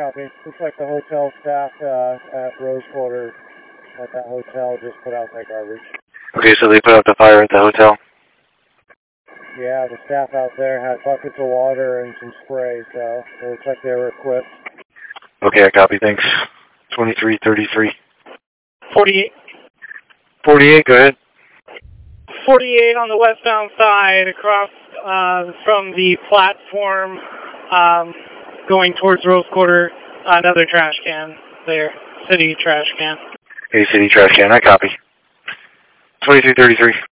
copy. Looks like the hotel staff at Rose Quarter at that hotel just put out that garbage. Okay, so they put out the fire at the hotel? Yeah, the staff out there had buckets of water and some spray, so it looks like they were equipped. Okay, I copy, thanks. 2333. 48. 48, go ahead. 48 on the westbound side across from the platform going towards Rose Quarter. Another trash can there. City trash can. Okay, city trash can, I copy. 2333.